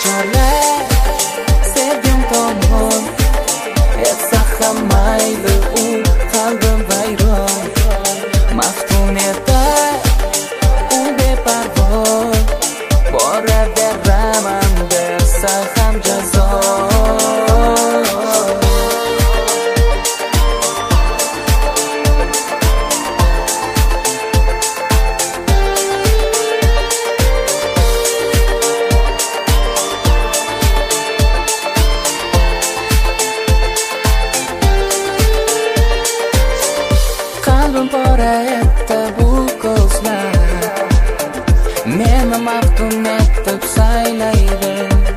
chorlar sevgim tomon etsa ham mayli u qalbim vayron maftun etar u beparvo boraveraman desa ham jazo qalbim pora etdi bu ko'zlar meni maftun etib saylaydi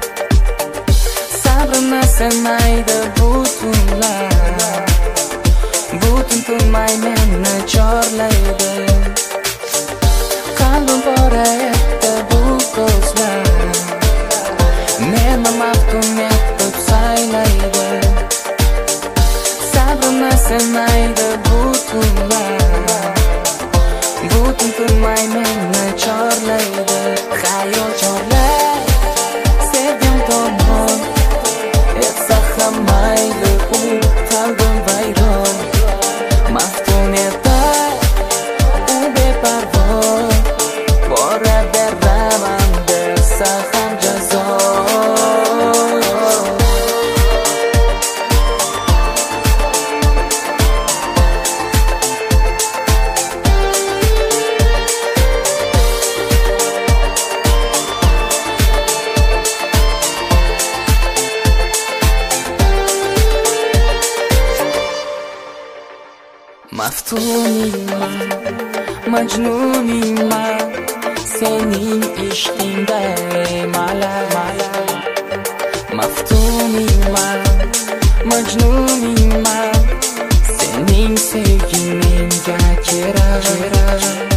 sabrimni sinmaydi bu tunlar butun tunmay meni chorlaydi qalbim pora etdi bu ko'zlar meni maftun etib saylaydi sabrimni sinmaydi butun tunmay meni chorlaydi xayol chorlar sevgim tomon etsa ham mayli u qalbim vayron maftun etar u beparvo boraveraman desa ham jazo maftuningman majnuningman sening ishqingda malak maftuningman majnuningman sening sevging menga kerak